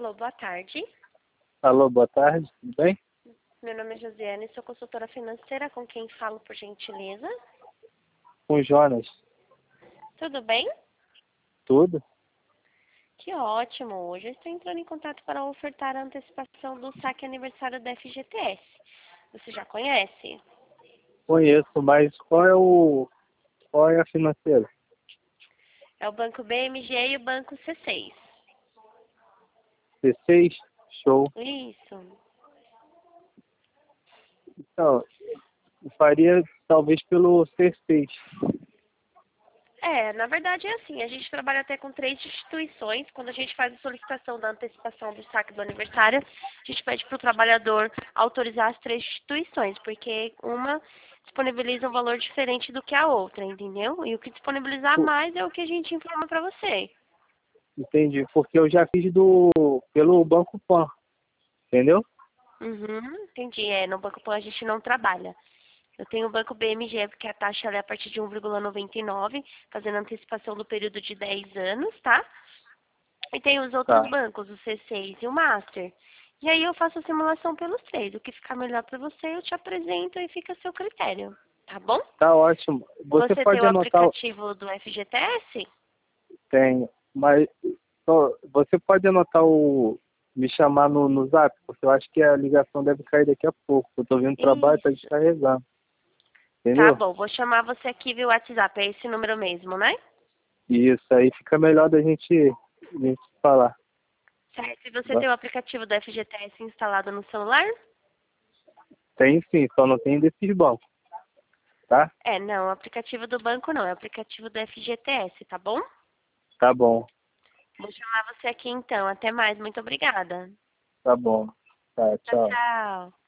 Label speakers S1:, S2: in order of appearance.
S1: Alô, boa tarde.
S2: Alô, boa tarde, tudo bem?
S1: Meu nome é Josiane, sou consultora financeira, com quem falo, por gentileza?
S2: Com o Jonas,
S1: Tudo bem?
S2: tudo?
S1: Que ótimo! Hoje eu estou entrando em contato para ofertar a antecipação do saque aniversário da FGTS. Você já conhece?
S2: Conheço, mas qual é a financeira?
S1: É o Banco BMG e o Banco C6.
S2: C6? Show.
S1: Isso.
S2: Então, eu faria talvez pelo C6.
S1: Na verdade é assim, a gente trabalha até com 3 instituições. Quando a gente faz a solicitação da antecipação do saque do aniversário, a gente pede para o trabalhador autorizar as 3 instituições, porque uma disponibiliza um valor diferente do que a outra, entendeu? E o que disponibilizar
S2: Pô,
S1: mais é o que a gente informa para você.
S2: entendi, porque eu já fiz pelo Banco Pan, entendeu?
S1: Uhum, entendi. No Banco Pan a gente não trabalha. Eu tenho o Banco BMG, porque a taxa ela é a partir de 1,99, fazendo antecipação do período de 10 anos, tá? E tem os outros
S2: Tá,
S1: bancos, o C6 e o Master. E aí eu faço a simulação pelos 3. O que ficar melhor para você, eu te apresento e fica a seu critério. Tá bom?
S2: tá ótimo. Você
S1: Você tem
S2: pode
S1: o
S2: anotar,
S1: aplicativo do FGTS?
S2: tem, mas você pode anotar me chamar no Zap, porque eu acho que a ligação deve cair daqui a pouco. Eu tô vindo do trabalho, tá
S1: Isso.
S2: descarregando,
S1: Tá
S2: entendeu?
S1: bom, vou chamar você aqui via WhatsApp. É esse número mesmo, né?
S2: Isso aí fica melhor da gente falar.
S1: Certo. E você tem o aplicativo do FGTS instalado no celular?
S2: Tem sim, só não tem desses bancos, tá?
S1: Não, o aplicativo do banco não, é o aplicativo do FGTS, tá bom?
S2: Tá bom,
S1: Vou chamar você aqui então. Até mais, muito obrigada.
S2: tá bom. Tá,
S1: Tchau,
S2: tchau.
S1: tchau.